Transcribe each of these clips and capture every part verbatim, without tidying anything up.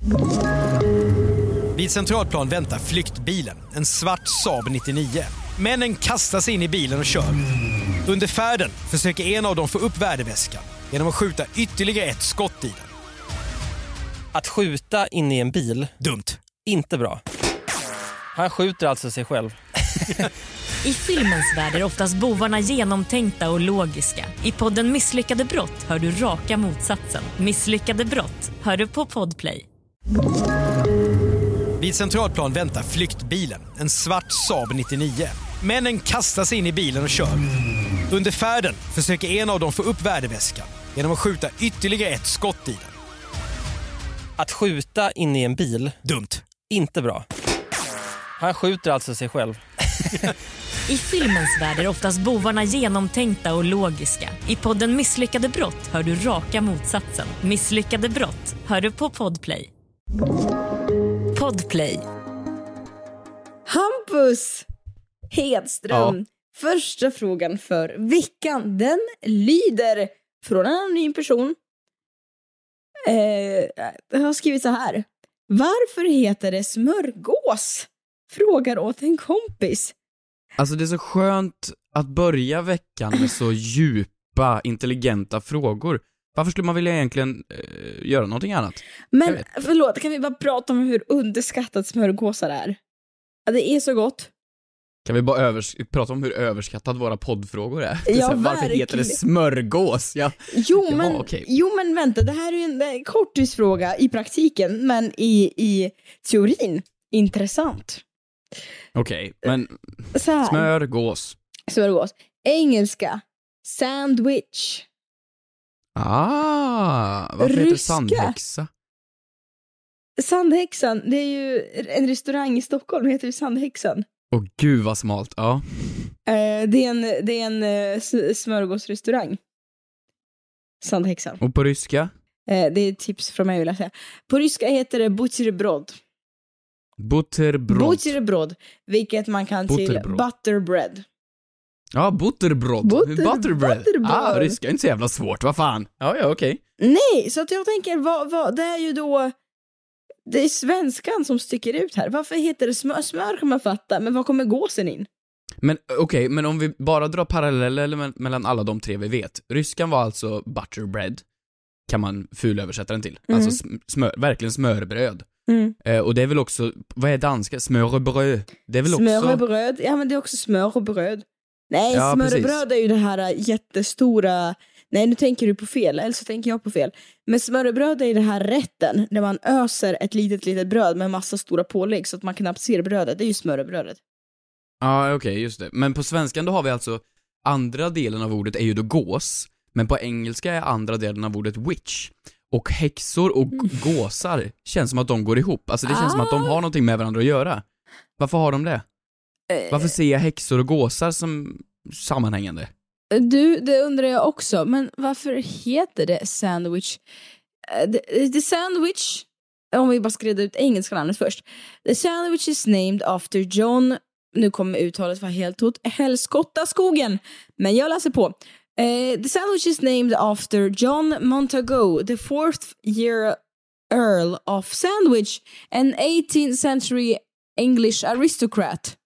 Vid Centralplan väntar flyktbilen, en svart Saab nittionio. Männen kastar sig in i bilen och kör. Under färden försöker en av dem få upp värdeväskan genom att skjuta ytterligare ett skott i den. Att skjuta in i en bil? Dumt. Inte bra. Han skjuter alltså sig själv. I filmens värld är oftast bovarna genomtänkta och logiska. I podden Misslyckade brott hör du raka motsatsen. Misslyckade brott hör du på Podplay. Vid Centralplan väntar flyktbilen, en svart Saab nittionio. Männen kastar sig in i bilen och kör. Under färden försöker en av dem få upp värdeväskan genom att skjuta ytterligare ett skott i den. Att skjuta in i en bil? Dumt. Inte bra. Han skjuter alltså sig själv. I filmens värld är oftast bovarna genomtänkta och logiska. I podden Misslyckade brott hör du raka motsatsen. Misslyckade brott hör du på Podplay. Podplay. Hampus Hedström. Ja. Första frågan för veckan, den lyder från en anonym person. Eh, jag har skrivit så här. Varför heter det smörgås? Frågar åt en kompis. Alltså det är så skönt att börja veckan med så djupa, intelligenta frågor. Varför skulle man vilja egentligen eh, göra någonting annat? Men förlåt, kan vi bara prata om hur underskattat smörgåsar är? Ja, det är så gott. Kan vi bara övers- prata om hur överskattad våra poddfrågor är? Ja, är här, varför heter det smörgås? Ja. Jo, men, ja, okay. jo men vänta, det här är ju en, en kortisfråga i praktiken, men i, i teorin intressant. Okej, okay, men så här. smörgås. Smörgås. Engelska. Sandwich. Ah, varför Ryska. heter det sandhäxa? Sandhäxan, det är ju en restaurang i Stockholm, heter ju Sandhäxan. Åh oh, gud vad smalt, ja. Eh, det är en, det är en uh, smörgåsrestaurang. Sandhäxan. Och på ryska? Eh, det är ett tips från mig vill jag säga. På ryska heter det butterbrod. Butterbrod. Butterbrod, vilket man kan till butterbread. Ja, butterbrod. Butter, butterbröd. butterbröd. Ah, ryska är inte så jävla svårt, vad fan. Ja, ja, okej. Okay. Nej, så att jag tänker, vad, vad, det är ju då... Det är svenskan som sticker ut här. Varför heter det smör? Smör kan man fatta, men vad kommer gåsen in? Men okej, okay, men om vi bara drar paralleller mellan alla de tre vi vet. Ryskan var alltså butterbread, kan man fulöversätta den till. Mm. Alltså smör, verkligen smörbröd. Mm. Eh, och det är väl också, vad är danska? Smörbröd. Det är väl också... Smörbröd, ja men det är också smörbröd. Nej, ja, smörbröd är ju det här jättestora... Nej, nu tänker du på fel, eller så tänker jag på fel. Men smörbröd är ju det här rätten, där man öser ett litet, litet bröd med massa stora pålägg så att man knappt ser brödet. Det är ju smörbrödet. Ja, okej, okay, just det. Men på svenskan då har vi alltså, andra delen av ordet är ju då gås, men på engelska är andra delen av ordet witch. Och häxor och gåsar känns som att de går ihop. Alltså det känns ah. som att de har någonting med varandra att göra. Varför har de det? Varför ser jag häxor och gåsar som sammanhängande? Du, det undrar jag också. Men varför heter det sandwich? The, the sandwich, om vi bara ska reda ut engelska namnet först. The sandwich is named after John, nu kommer uttalet vara helt tot, Helskottaskogen. Men jag läser på. Uh, the sandwich is named after John Montagu, the fourth year Earl of Sandwich, an eighteenth century English aristocrat.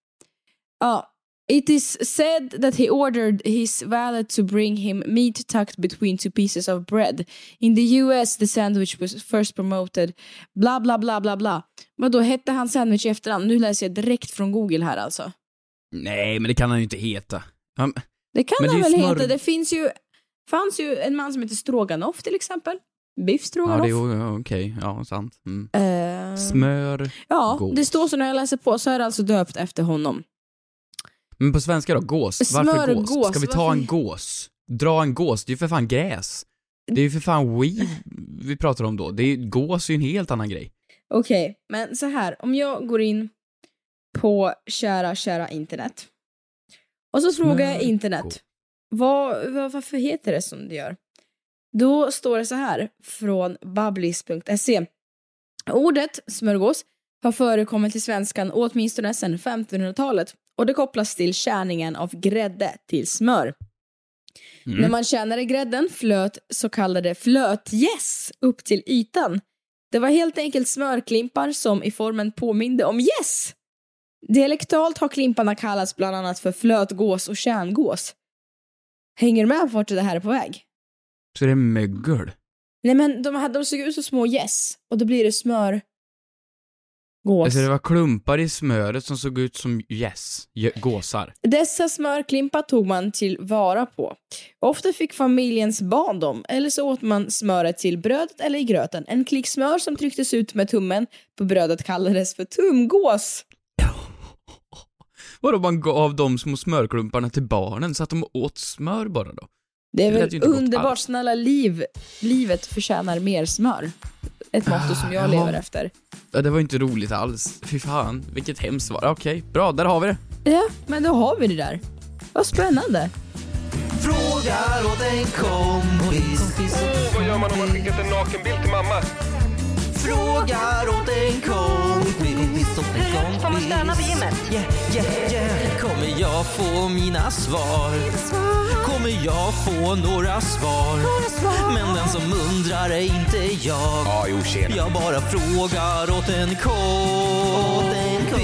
Uh, it is said that he ordered his valet to bring him meat tucked between two pieces of bread. In the U S the sandwich was first promoted. Bla bla bla bla bla. Men då hette han sandwich i efterhand. Nu läser jag direkt från Google här alltså. Nej, men det kan han ju inte heta. Um, det kan han väl smör... heta. Det finns ju, fanns ju en man som heter Stroganoff till exempel. Biff Stroganoff. Ja, det är okej. Okay. Ja, sant. Mm. Uh... Smör. Ja, gås. Det står så när jag läser på så är det alltså döpt efter honom. Men på svenska då, gås. Varför gås? gås? Ska vi ta varför... en gås? Dra en gås, det är ju för fan gräs. Det är ju för fan weed vi pratar om då. Det är, gås är ju en helt annan grej. Okej, okay, men så här. Om jag går in på kära, kära internet. Och så frågar jag internet. Vad, vad, varför heter det som det gör? Då står det så här från babblis punkt se. Ordet smörgås har förekommit i svenskan åtminstone sedan femtonhundratalet. Och det kopplas till kärningen av grädde till smör. Mm. När man kärnade grädden flöt så kallade flötgäss upp till ytan. Det var helt enkelt smörklimpar som i formen påminde om gäss. Dialektalt har klimparna kallats bland annat för flötgås och kärngås. Hänger du med på vart det här är på väg? Så det är mögel? Nej, men de, hade, de såg ut som små gäss. Och då blir det smör. Gås. Alltså det var klumpar i smöret som såg ut som gäss, yes, gåsar. Dessa smörklimpar tog man till vara på. Ofta fick familjens barn dem, eller så åt man smöret till brödet eller i gröten. En klick smör som trycktes ut med tummen på brödet kallades för tumgås. Vadå, man gav de små smörklumparna till barnen så att de åt smör bara då? Det är Det lät väl ju inte gott underbart, alls. snälla liv. Livet förtjänar mer smör. Ett motto som jag Ah, lever ja. efter. Ja, det var inte roligt alls. Fy fan, vilket hemskt svar. Okej, bra, där har vi det. Ja, men då har vi det där. Vad spännande. Frågar åt en kompis. Vad gör man om man skickat en nakenbild till mamma? Frågar åt en kompis. Får man stöna på gymmet? Yeah, yeah, yeah. Kommer jag få mina svar? Kommer jag få några svar? Men den som undrar är inte jag. Ja, jo, tjena. Jag bara frågar åt en kompis.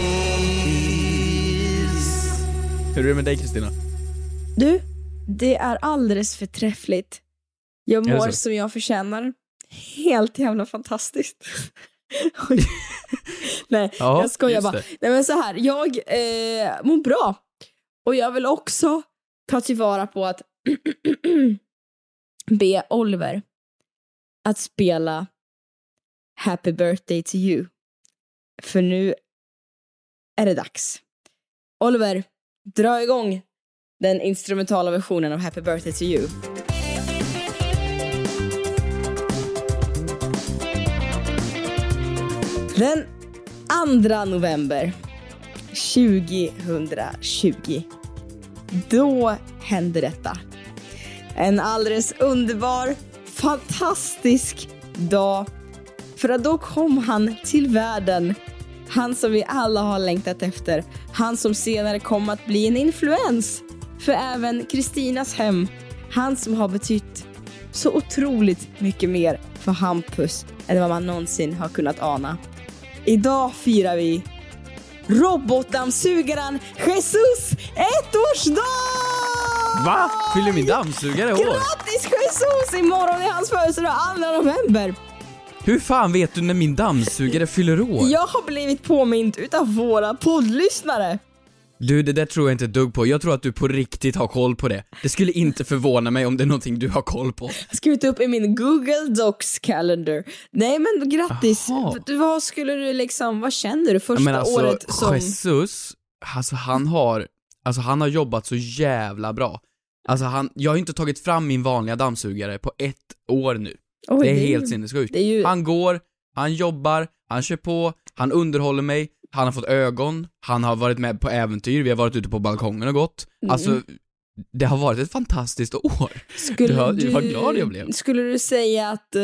Hur är det med dig, Kristina? Du, det är alldeles förträffligt. Jag Är det mår så? som jag förtjänar. Helt jävla fantastiskt. Oj. Nej, Ja, jag skojar just bara. det. Nej, men så här, jag eh, mår bra. Och jag vill också ta tillvara på att be Oliver att spela Happy Birthday to You. För nu är det dags. Oliver, dra igång den instrumentala versionen av Happy Birthday to You. Den andra november tjugohundratjugo, då hände detta. En alldeles underbar, fantastisk dag. För att då kom han till världen. Han som vi alla har längtat efter. Han som senare kom att bli en influens för även Kristinas hem. Han som har betytt så otroligt mycket mer för Hampus än vad man någonsin har kunnat ana. Idag firar vi robotdammsugaren Jesus ettårsdag! Va? Fyller min dammsugare år? Grattis Jesus! Imorgon är hans födelsedag, andra november. Hur fan vet du när min dammsugare fyller år? Jag har blivit påmind utav våra poddlyssnare. Du, det där tror jag inte ett dugg på. Jag tror att du på riktigt har koll på det. Det skulle inte förvåna mig om det är någonting du har koll på. Jag har skrivit upp i min Google Docs calendar. Nej men grattis. Aha. Vad skulle du liksom, vad kände du första Men alltså, året som... Jesus, alltså han har, alltså han har jobbat så jävla bra. Alltså han, jag har inte tagit fram min vanliga dammsugare på ett år nu. Oj, det är ju- helt sinnessjukt. det är ju- Han går, han jobbar, han kör på, han underhåller mig, han har fått ögon, han har varit med på äventyr, vi har varit ute på balkongen och gått. Mm. Alltså, det har varit ett fantastiskt år. Skulle du, har, du var glad jag blev. Skulle du säga att eh,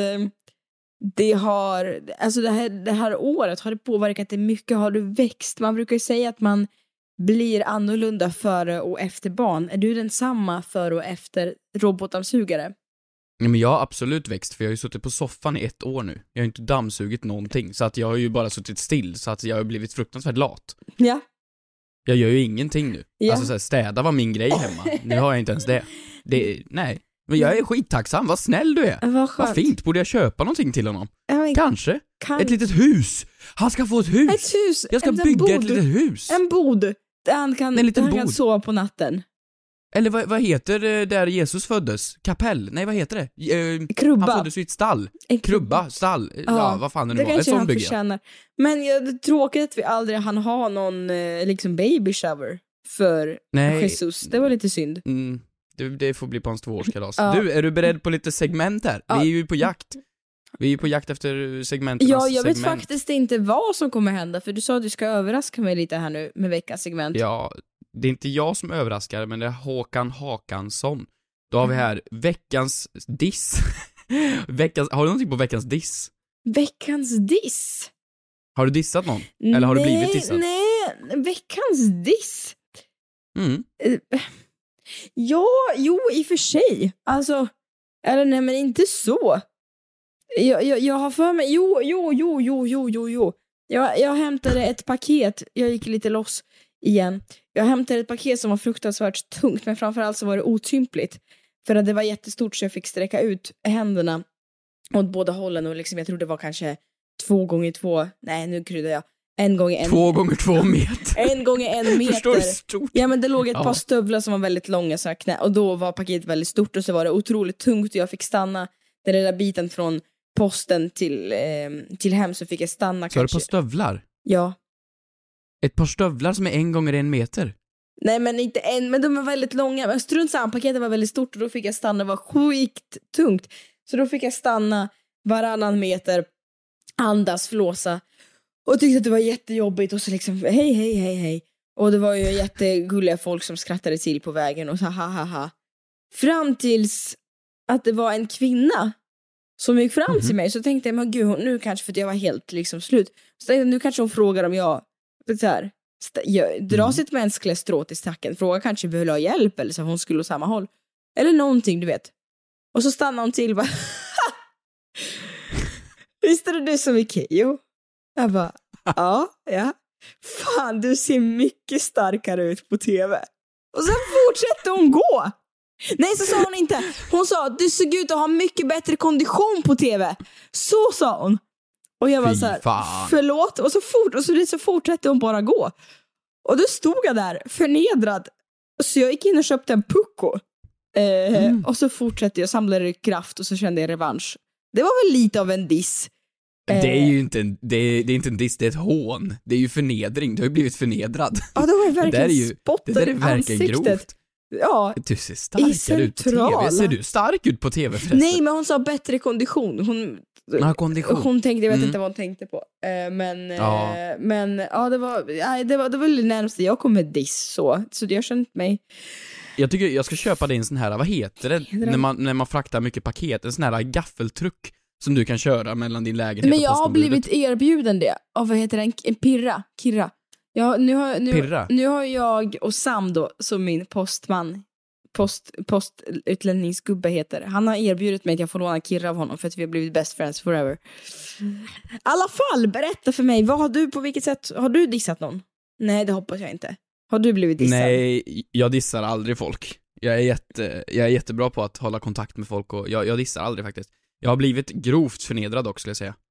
det har, alltså det här, det här året, har det påverkat dig mycket? Har du växt? Man brukar ju säga att man blir annorlunda före och efter barn. Är du densamma före och efter robotdammsugare? Ja, men jag har absolut växt, för jag har ju suttit på soffan i ett år nu. Jag har inte dammsugit någonting, så att jag har ju bara suttit still, så att jag har blivit fruktansvärt lat. Ja. Jag gör ju ingenting nu. Ja. Alltså så här, städa var min grej hemma. Nu har jag inte ens det. Det, nej. Men jag är skittacksam, vad snäll du är. Vad skönt. Vad fint, borde jag köpa någonting till honom? Ja, men Kanske. kan- Ett litet hus. Han ska få ett hus. Ett hus. Jag ska en, en bygga bod. ett litet hus. En bod. Där han kan, En liten där han kan bod. sova på natten. Eller vad, vad heter det där Jesus föddes? Kapell? Nej, vad heter det? Eh, Krubba. Han föddes i ett stall. En Krubba, stall. Ja, vad fan det nu det var. Ett kanske han sånt bygge jag. förtjänar. Men ja, det är tråkigt att vi aldrig hann ha någon eh, liksom baby shower för Nej. Jesus. Det var lite synd. Mm, det, det får bli på hans tvåårskalas. Ja. Du, är du beredd på lite segment här? Ja. Vi är ju på jakt. Vi är ju på jakt efter segmenternas Ja, jag vet segment. faktiskt inte vad som kommer hända, för du sa att du ska överraska mig lite här nu med veckans segment. Ja, det är inte jag som överraskar, men det är Håkan Hakansson. Då har vi Mm. här veckans diss. veckans, har du någonting på veckans diss? Veckans diss? Har du dissat någon? Eller har du Nej, blivit dissad? Nej, veckans diss? Mm. Eh, Ja, jo, i och för sig. Alltså, eller nej, men inte så. Jag, jag, jag har för mig, jo, jo, jo, jo, jo, jo, jo. Jag, jag hämtade ett paket, jag gick lite loss igen. Jag hämtade ett paket som var fruktansvärt tungt, men framförallt så var det otympligt. För att det var jättestort så jag fick sträcka ut händerna åt båda hållen och liksom, jag tror det var kanske två gånger två, nej nu kryddar jag. En gånger en. Två gånger två meter. En gånger en meter. Förstår du stort? Ja, men det låg ett Ja. par stövlar som var väldigt långa så här knä, och då var paketet väldigt stort och så var det otroligt tungt och jag fick stanna den där biten från posten till, eh, till hem så fick jag stanna Så har du kanske. på stövlar? Ja. Ett par stövlar som är en gånger en meter? Nej, men inte en, men de var väldigt långa. Men strunt samma, paketet var väldigt stort och då fick jag stanna, det var skittungt. Så då fick jag stanna varannan meter, andas, flåsa. Och tyckte att det var jättejobbigt och så liksom, hej, hej, hej, hej. Och det var ju jättegulliga folk som skrattade till på vägen och så ha, ha, ha. Fram tills att det var en kvinna som gick fram Mhm. till mig, så tänkte jag, men gud, hon, nu kanske, för att jag var helt liksom slut. Så tänkte jag, nu kanske hon frågar om jag, så här, st- jag dra Mm. sitt mänskliga strå till stacken. Fråga kanske behöver ha hjälp eller så hon skulle åt samma håll. Eller någonting, du vet. Och så stannar hon till bara, visst är det du som är Keyyo? Jag bara, ja, ja. Fan, du ser mycket starkare ut på tv. Och sen fortsatte hon gå. Nej, så sa hon inte. Hon sa, du såg ut att ha mycket bättre kondition på tv. Så sa hon. Och jag var Fy så här, fan. förlåt. Och så, fort, och så, så fortsatte hon bara gå. Och då stod jag där, förnedrad. Så jag gick in och köpte en pucko. Eh, Mm. Och så fortsatte jag, samlade kraft och så kände jag revansch. Det var väl lite av en diss. Det är ju inte en, det är, det är inte en diss, det är ett hån. Det är ju förnedring, du har ju blivit förnedrad. Ja, det var ju Det där är verkligen ju, spotten det där är i verkligen ansiktet. grovt. Ja, Du ser starkare ut på centrala. tv. Ser du stark ut på tv förresten? nej, men hon sa bättre kondition. Hon, Ja, kondition. hon tänkte, jag vet Mm. inte vad hon tänkte på. Eh, men, Ja. eh, men ja, det var, nej, det var, det var det närmaste jag kom med diss så. Så jag kände mig, Jag tycker jag ska köpa dig en sån här, vad heter det? När man, när man fraktar mycket paket, en sån här gaffeltruck som du kan köra mellan din lägenhet men och jag har postombudet. blivit erbjuden det av, vad heter den, en pirra, Kirra. Ja, nu har, nu, Pirra? nu har jag och Sam då, som min postman, post, postutlänningsgubbe heter. Han har erbjudit mig att jag får låna Kirra av honom för att vi har blivit best friends forever. I alla fall, berätta för mig, vad har du, på vilket sätt, har du dissat någon? Nej, det hoppas jag inte. Har du blivit dissad? Nej, jag dissar aldrig folk. Jag är, jätte, jag är jättebra på att hålla kontakt med folk och jag, jag dissar aldrig faktiskt. Jag har blivit grovt förnedrad också, skulle jag säga.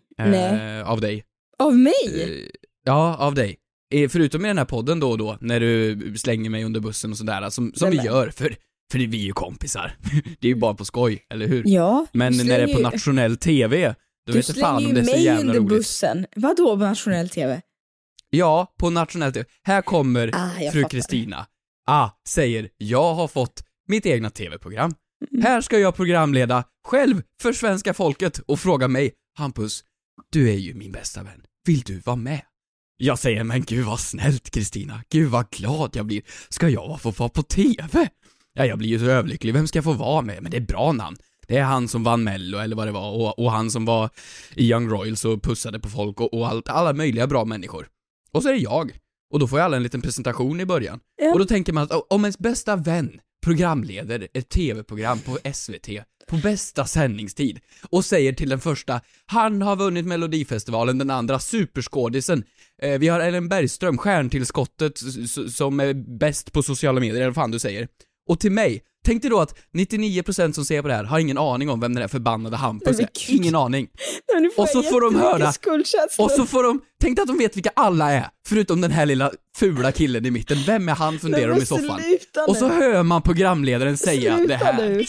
Nej. Eh, av dig. Av mig? Eh, ja, av dig. Eh, förutom i den här podden då och då, när du slänger mig under bussen och sådär, som, som Nej, vi men- gör, för, för vi är ju kompisar. Det är ju bara på skoj, eller hur? Ja. Men du när det är slänger på ju- nationell tv, då Du vet jag fan slänger om ju det är så mig jävla under roligt. bussen. Vadå på nationell tv? Ja, på nationell tv. Här kommer Ah, jag fru fattar. Kristina. Ah, säger, jag har fått mitt egna tv-program. Mm. Här ska jag programleda själv för svenska folket och fråga mig, Hampus, du är ju min bästa vän. Vill du vara med? Jag säger, men gud vad snällt Kristina. Gud vad glad jag blir. Ska jag få vara på tv? Ja, jag blir ju så överlycklig. Vem ska jag få vara med? Men det är bra namn. Det är han som vann Mello eller vad det var och, och han som var i Young Royals och pussade på folk och, och allt, alla möjliga bra människor. Och så är det jag. Och då får jag alla en liten presentation i början. Ja. Och då tänker man att om ens bästa vän programleder ett tv-program på S V T på bästa sändningstid och säger till den första, han har vunnit Melodifestivalen, den andra superskådisen. Eh, vi har Ellen Bergström, stjärntillskottet s- s- som är bäst på sociala medier, eller vad fan du säger. Och till mig, tänk dig då att nittionio procent som ser på det här har ingen aning om vem den där förbannade Hampus Men är. gud. Ingen aning. Nej, nu får Och så jag får de jättemycket höra- skuldkänslor. Och så får de, tänk dig att de vet vilka alla är, förutom den här lilla fula killen i mitten. Vem är han, funderar de i soffan. Sluta Och så nu. hör man programledaren säga Sluta det här. nu.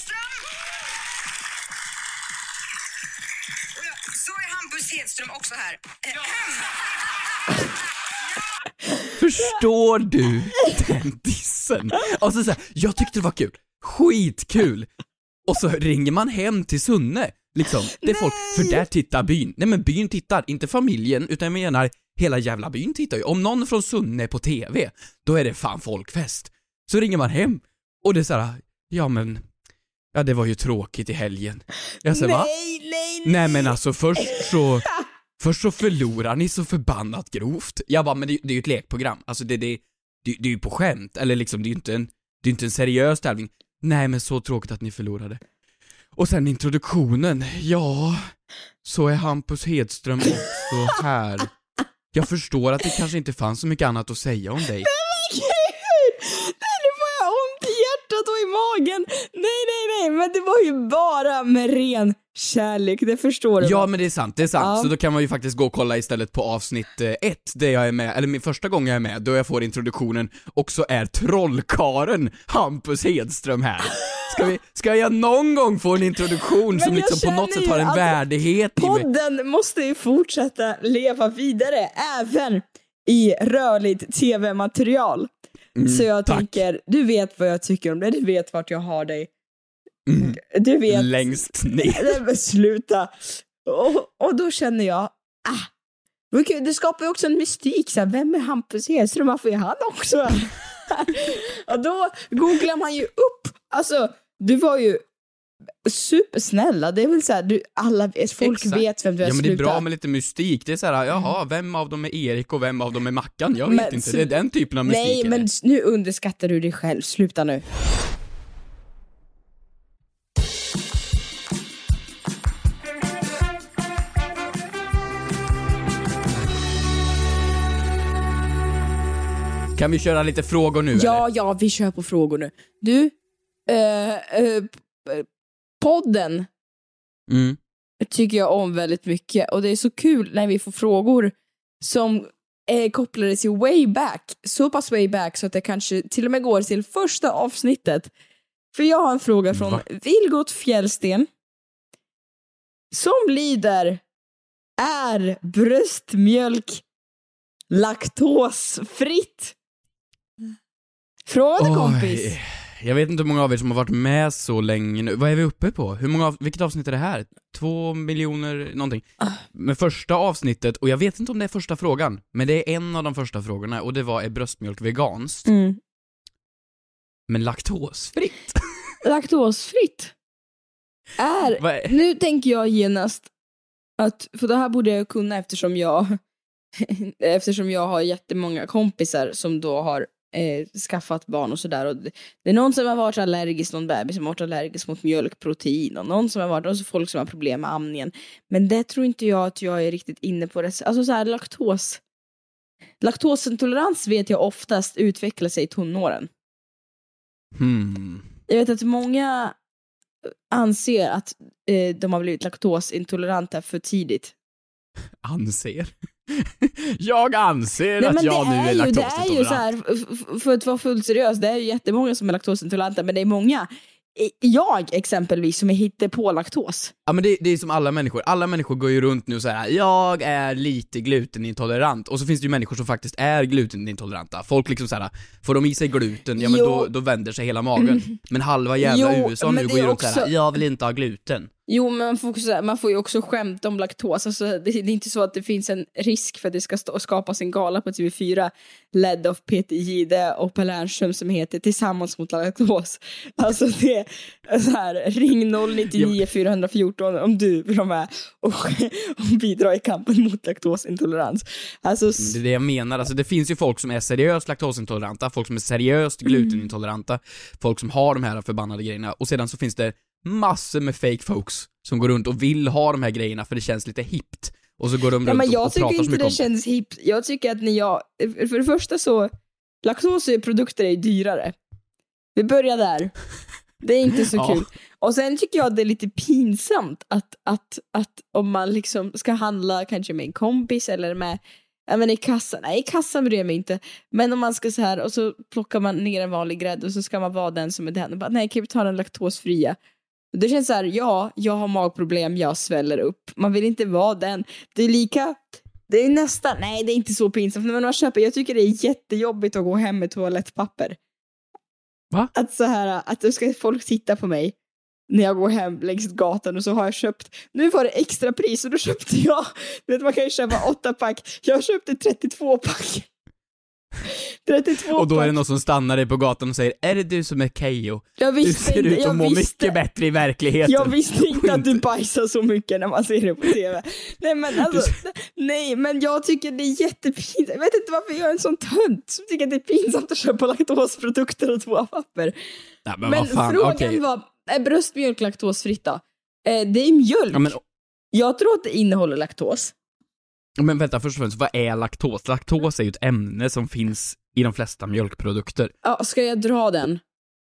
Så är Hampus Hedström också här. Förstår du den dissen? Och så säger jag tyckte det var kul. Skitkul. Och så ringer man hem till Sunne. Liksom, det är folk, för där tittar byn. Nej men byn tittar, inte familjen, utan jag menar hela jävla byn tittar ju. Om någon från Sunne är på tv, då är det fan folkfest. Så ringer man hem och det är så här, ja men, ja det var ju tråkigt i helgen. Jag säger, va? Nej, nej, nej. Nej men alltså först så Först så förlorar ni så förbannat grovt. Jag bara, men det, det är ju ett lekprogram. Alltså det, det, det, det är ju på skämt. Eller liksom, det är ju inte en, det är inte en seriös tävling. Nej men så tråkigt att ni förlorade. Och sen introduktionen. Ja, så är Hampus Hedström också här. Jag förstår att det kanske inte fanns så mycket annat att säga om dig. Nej, nu får jag ont i hjärtat och i magen. Nej, nej, nej, men det var ju bara med ren kärlek, det förstår du. Ja, va? men det är sant, det är sant. Ja. Så då kan man ju faktiskt gå och kolla istället på avsnitt eh, ett, där jag är med, eller min första gång jag är med, då jag får introduktionen, och så är trollkaren Hampus Hedström här. Ska, vi, ska jag någon gång få en introduktion som liksom på något sätt har en värdighet i mig? Podden måste ju fortsätta leva vidare, även i rörligt tv-material. Mm, så jag tack. tänker, du vet vad jag tycker om det, du vet vart jag har dig. Mm. Du vet. Längst ner. Nej, sluta. Och, och då känner jag, ah, det skapar ju också en mystik. Så här, vem är Hampus Hedström? Varför är han också? Och då googlar man ju upp. Alltså, du var ju supersnälla. Det är väl så här, du, alla vet, folk Exakt. vet vem du är. Ja, men det är slutat. bra med lite mystik. Det är så här, jaha, vem av dem är Erik och vem av dem är Mackan? Jag vet men, inte, det är den typen av mystik. Nej, men det. Nu underskattar du dig själv. Sluta nu. Kan vi köra lite frågor nu? Ja, eller? ja, vi kör på frågor nu. Du, eh, eh, podden mm. tycker jag om väldigt mycket. Och det är så kul när vi får frågor som är kopplade till way back. Så pass way back så att det kanske till och med går till första avsnittet. För jag har en fråga från Va? Vilgot Fjällsten. Som lyder: är bröstmjölk laktosfritt? Fråga Oj, kompis. Jag vet inte hur många av er som har varit med så länge nu. Vad är vi uppe på? Hur många av, vilket avsnitt är det här? Två miljoner någonting. Ah. Men första avsnittet, och jag vet inte om det är första frågan, men det är en av de första frågorna, och det var: är bröstmjölk veganskt? Mm. Men laktosfritt? Laktosfritt? Är, är, nu tänker jag genast att, för det här borde jag kunna eftersom jag eftersom jag har jättemånga kompisar som då har eh, skaffat barn och sådär, och det, det är någon som har varit allergisk, någon bebis som har varit allergisk mot mjölkprotein, och någon som har varit, och så folk som har problem med amningen, men det tror inte jag att jag är riktigt inne på det. Alltså så här, laktos laktosintolerans vet jag oftast utvecklar sig i tonåren. Hmm. Jag vet att många anser att eh, de har blivit laktosintoleranta för tidigt. Anser? Jag anser Nej, att jag nu är, är ju, laktosintolerant. Det är ju så här, f- för att vara fullt seriös, det är ju jättemånga som är laktosintoleranta, men det är många, jag exempelvis, som är hittar på laktos. Ja, men det, det är som alla människor. Alla människor går ju runt nu och säger: jag är lite glutenintolerant. Och så finns det ju människor som faktiskt är glutenintoleranta. Folk liksom såhär, får de i sig gluten, ja men då, då vänder sig hela magen. Mm. Men halva jävla jo, U S A nu går ju runt också såhär: jag vill inte ha gluten. Jo, men man får, också, man får ju också skämta om laktos. Alltså, det, det är inte så att det finns en risk för att det ska stå, skapas en gala på T V fyra ledd av Peter Gide och Per Lernström som heter Tillsammans mot laktos. Alltså det är så här, ring noll nio nio fyra ett fyra om du vill vara med och, och bidra i kampen mot laktosintolerans. Alltså, men det är det jag menar. Alltså, det finns ju folk som är seriöst laktosintoleranta, folk som är seriöst glutenintoleranta, mm. folk som har de här förbannade grejerna, och sedan så finns det massor med fake folks som går runt och vill ha de här grejerna för det känns lite hippt. Och så går de runt ja, men jag och, och pratar så mycket om det. Jag tycker inte det känns hippt. Jag tycker att när jag... För det första så... Laktoseprodukter är dyrare. Vi börjar där. Det är inte så ja. kul. Och sen tycker jag att det är lite pinsamt att, att, att om man liksom ska handla kanske med en kompis eller med... Ja, men i kassan. Nej, i kassan bryr jag mig inte. Men om man ska så här, och så plockar man ner en vanlig grädde och så ska man vara den som är den. Och bara, nej, kan vi ta den laktosfria? Det känns så här, ja, jag har magproblem, jag sväller upp. Man vill inte vara den. Det är lika, det är nästan, nej det är inte så pinsamt. Men man köper, jag tycker det är jättejobbigt att gå hem med toalettpapper. Va? Att så här, att då ska folk titta på mig när jag går hem längs gatan och så har jag köpt, nu var det extra pris och då köpte jag, du vet man kan ju köpa åtta pack, jag köpte trettiotvå pack. trettiotvå och då pack. är det någon som stannar dig på gatan och säger: är det du som är Keyyo? Du ser inte, ut att må visste, mycket bättre i verkligheten. Jag visste inte att du bajsar så mycket när man ser det på tv. Nej men alltså, nej men jag tycker det är jättepinsamt. Jag vet inte varför jag är en sån tönt som tycker att det är pinsamt att köpa laktosprodukter och toapapper. Nej, men men vad fan, frågan okay. var, är bröstmjölk laktosfritt då? Eh, det är mjölk. Ja, men, jag tror att det innehåller laktos. men vänta, först och främst, vad är laktos? Laktos är ju ett ämne som finns i de flesta mjölkprodukter. Ja, ska jag dra den?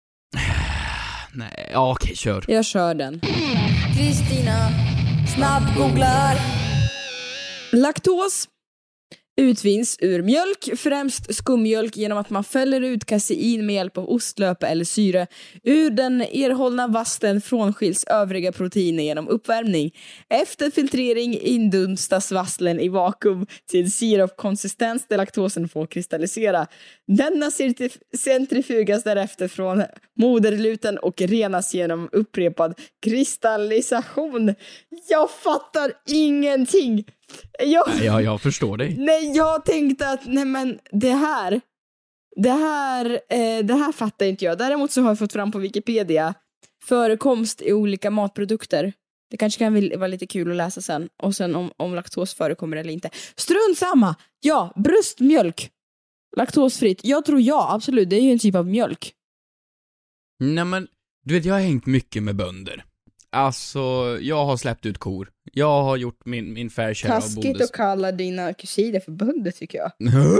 Nej, ja okej, kör. Jag kör den. Kristina snabbgooglar. Laktos utvinns ur mjölk, främst skummjölk, genom att man fäller ut kasein med hjälp av ostlöpe eller syre. Ur den erhållna vasten frånskiljs övriga proteiner genom uppvärmning. Efter filtrering indunstas vasten i vakuum till sirapkonsistens där laktosen får kristallisera. Denna centrifugas därefter från moderluten och renas genom upprepad kristallisation. Jag fattar ingenting. Jag, Nej, jag, jag förstår dig. nej, jag tänkte att nej men det här det här, eh, det här fattar inte jag. Däremot så har jag fått fram på Wikipedia förekomst i olika matprodukter. Det kanske kan vara lite kul att läsa sen. Och sen om, om laktos förekommer eller inte. Strunt samma! Ja, bröstmjölk. Laktosfritt. Jag tror ja, absolut. Det är ju en typ av mjölk. Nej men, du vet jag har hängt mycket med bönder. Alltså, jag har släppt ut kor. Jag har gjort min, min fair share av bondes. Taskigt att kalla dina kusiner för bönder tycker jag.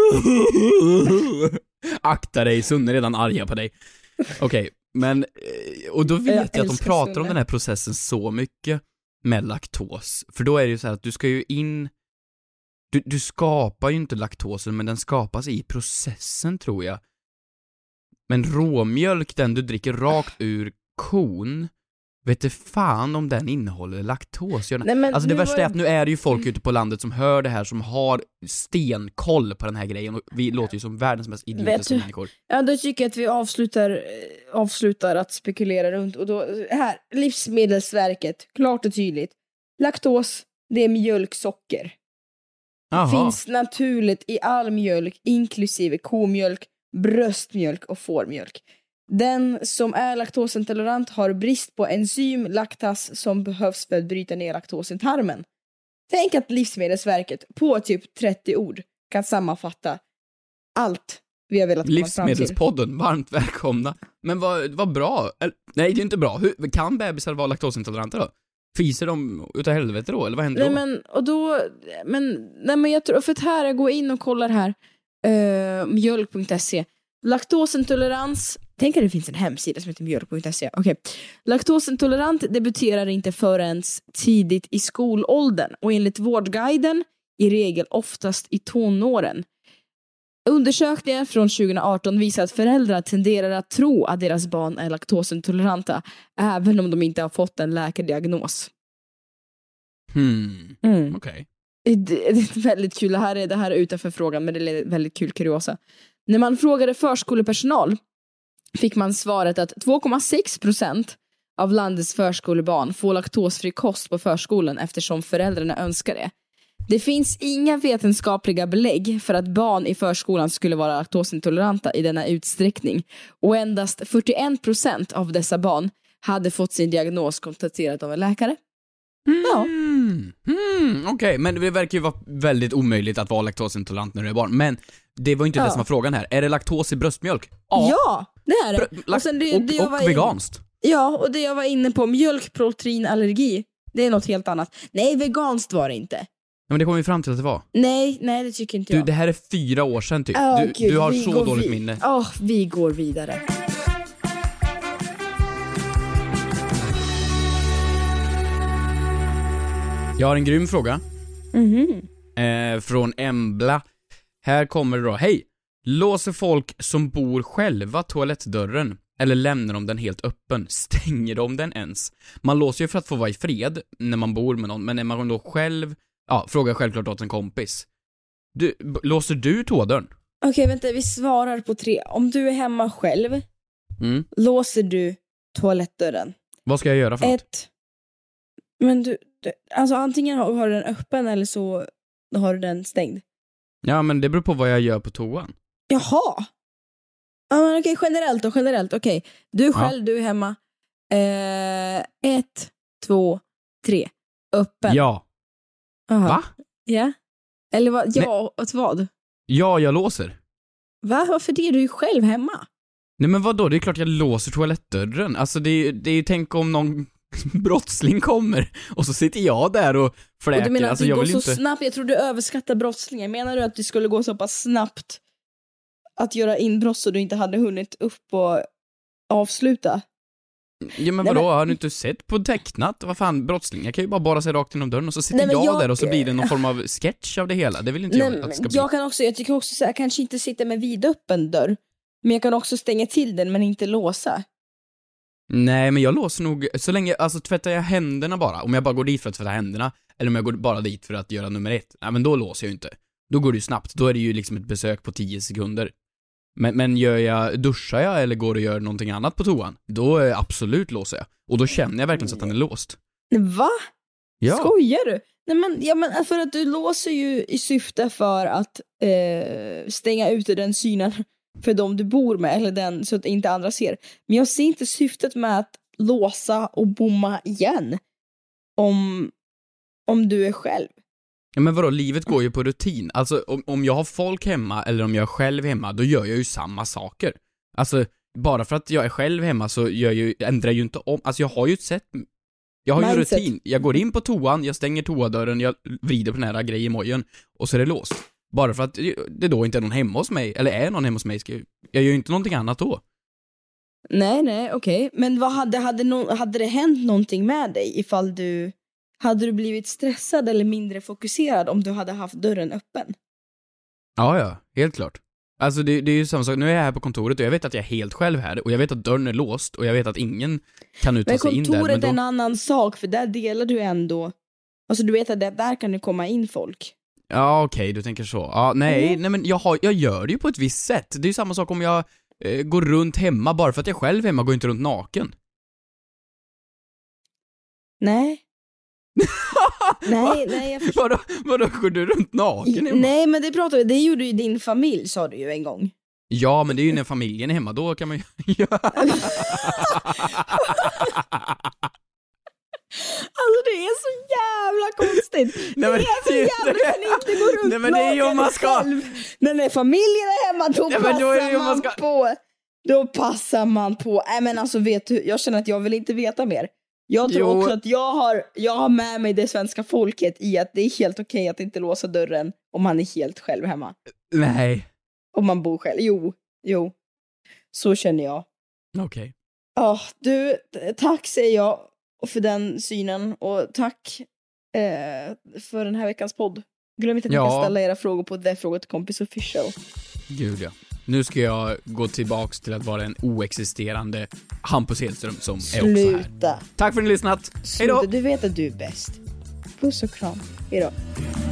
Akta dig, Sunne är redan arga på dig. Okej, okay, men och då vet jag, jag att de pratar Sunne. Om den här processen så mycket med laktos. För då är det ju så här att du ska ju in du, du skapar ju inte laktosen, men den skapas i processen tror jag. Men råmjölk, den du dricker rakt ur kon, vet du fan om den innehåller laktos? Nej, men alltså det värsta var... är att nu är det ju folk ute på landet som hör det här, som har stenkoll på den här grejen, och vi låter ju som världens mest idiotiska människor. Ja, då tycker jag att vi avslutar avslutar att spekulera runt, och då här, Livsmedelsverket, klart och tydligt. Laktos, det är mjölksocker. Det finns naturligt i all mjölk, inklusive komjölk, bröstmjölk och fårmjölk. Den som är laktosintolerant har brist på enzym laktas som behövs för att bryta ner laktos i tarmen. Tänk att Livsmedelsverket på typ trettio ord kan sammanfatta allt vi har velat komma fram till. Livsmedelspodden, varmt välkomna. Men vad, vad bra. Eller, nej, det är inte bra. Hur, kan bebisar vara laktosintoleranta då? Fiser de utav helvete då? Eller vad händer nej, då? Men, och då men, nej, men jag tror, för att här, jag går in och kollar här. Uh, mjölk punkt se. Laktosintolerans. Tänk att det finns en hemsida som heter mjölk punkt se. Okej. Okay. Laktosintolerant debuterar inte förrän tidigt i skolåldern. Och enligt Vårdguiden i regel oftast i tonåren. Undersökningen från tjugo arton visar att föräldrar tenderar att tro att deras barn är laktosintoleranta. Även om de inte har fått en läkardiagnos. Hmm. Mm. Okej. Okay. Det, det är väldigt kul. Det här är, det här är utanför frågan, men det är väldigt kul kuriosa. När man frågade förskolepersonal fick man svaret att två komma sex procent av landets förskolebarn får laktosfri kost på förskolan eftersom föräldrarna önskar det. Det finns inga vetenskapliga belägg för att barn i förskolan skulle vara laktosintoleranta i denna utsträckning. Och endast fyrtioen procent av dessa barn hade fått sin diagnos konstaterad av en läkare. Mm. Ja. Mm. Okej, okay. Men det verkar ju vara väldigt omöjligt att vara laktosintolerant när du är barn. Men det var inte ja. det som var frågan här. Är det laktos i bröstmjölk? Ja, ja det är det. Br- och sen det, och, det jag och var veganskt? In... Ja, och det jag var inne på, mjölkproteinallergi, det är något helt annat. Nej, veganskt var det inte. Ja, men det kommer vi fram till att det var. Nej, nej det tycker inte jag. Du, det här är fyra år sedan typ. Oh, du, Gud, du har så dåligt vi... minne. Ja, oh, vi går vidare. Jag har en grym fråga. Mm-hmm. Eh, från Embla. Här kommer det då. Hej! Låser folk som bor själva toalettdörren? Eller lämnar de den helt öppen? Stänger de den ens? Man låser ju för att få vara i fred när man bor med någon. Men när man då själv... Ja, frågar självklart åt en kompis. Du, b- låser du toadörren? Okej, okay, vänta. Vi svarar på tre. Om du är hemma själv, mm. låser du toalettdörren? Vad ska jag göra för Ett. något? Men du... Alltså antingen har du den öppen eller så har du den stängd. Ja, men det beror på vad jag gör på toan. Jaha. Ja, men okej, generellt då, generellt. Okej, du själv, ja. Du är hemma. Eh, ett, två, tre. Öppen. Ja. Aha. Va? Ja. Eller vad? Ja, åt vad? Ja, jag låser. Va? Varför det? Du är ju själv hemma. Nej men vadå, det är klart jag låser toalettdörren. Alltså det är, det är ju, tänk om någon brottsling kommer och så sitter jag där och fläker. Och du menar att alltså, det jag går vill så inte... snabbt? Jag tror du överskattar brottslingar. Menar du att det skulle gå så pass snabbt att göra inbrott så du inte hade hunnit upp och avsluta? Ja men Nej, vadå, men... har du inte sett på tecknat? Vad fan, brottslingar kan ju bara borra sig rakt inom dörren och så sitter Nej, jag, jag där och så blir det någon form av sketch av det hela. Det vill inte Nej, jag att det ska bli. Jag kan också, jag tycker också så här, kanske inte sitta med vidöppen dörr. Men jag kan också stänga till den men inte låsa. Nej, men jag låser nog, så länge, alltså tvättar jag händerna bara, om jag bara går dit för att tvätta händerna, eller om jag går bara dit för att göra nummer ett, nej men då låser jag ju inte. Då går det ju snabbt, då är det ju liksom ett besök på tio sekunder. Men, men gör jag, duschar jag eller går och gör någonting annat på toan, då är absolut låser jag. Och då känner jag verkligen så att den är låst. Va? Ja. Skojar du? Nej men, ja, men för att du låser ju i syfte för att eh, stänga ute den synen för de du bor med, eller den så att inte andra ser. Men jag ser inte syftet med att låsa och bomma igen om, om du är själv. Ja, men vadå, livet går ju på rutin. Alltså om, om jag har folk hemma eller om jag är själv hemma, då gör jag ju samma saker. Alltså bara för att jag är själv hemma så gör jag ju, ändrar jag ju inte om. Alltså jag har ju ett sätt, jag har ju en rutin. Jag går in på toan, jag stänger toadörren, jag vrider på den här grejemojen och så är det låst. Bara för att det då inte är någon hemma hos mig, eller är någon hemma hos mig, ska jag, jag gör ju inte någonting annat då. Nej, nej, okej. Okay. Men vad hade, hade, no, hade det hänt någonting med dig ifall du, hade du blivit stressad eller mindre fokuserad om du hade haft dörren öppen? Ja, ja, helt klart. Alltså det, det är ju samma sak, nu är jag här på kontoret och jag vet att jag är helt själv här och jag vet att dörren är låst och jag vet att ingen kan ut ta sig in där. Men kontoret då... är en annan sak, för där delar du ändå, alltså du vet att det, där kan det komma in folk. Ja, okej, okay, du tänker så. Ja, nej, mm. nej men jag, har, jag gör det ju på ett visst sätt. Det är ju samma sak om jag eh, går runt hemma, bara för att jag själv hemma går inte runt naken. Nej. nej, nej, jag förstår. Vadå, vadå, går du runt naken hemma? Nej, men det pratade det gjorde ju din familj, sa du ju en gång. Ja, men det är ju när familjen är hemma, då kan man ju... Alltså det är så jävla konstigt. Nej, men, det är så jävla kan inte gå runt. Nej, men det är ju om man ska... själv. Nej, när familjen är hemma, då Nej, passar då är man, man ska... på. Då passar man på. Nej, men alltså vet du, jag känner att jag vill inte veta mer. Jag tror jo. också att jag har, jag har med mig det svenska folket i att det är helt okej att inte låsa dörren om man är helt själv hemma. Nej. Om man bor själv. Jo, jo. Så känner jag. Okej. Okay. Ja, du, tack säger jag. Och för den synen. Och tack eh, för den här veckans podd. Glöm inte att ja. ni kan ställa era frågor på The Fråga till Kompis Official. Gud ja. Nu ska jag gå tillbaks till att vara en oexisterande Hampus Hedström som Sluta. är också här. Tack för att ni har lyssnat. Hej då. Du vet att du är bäst. Puss och kram. Hej då.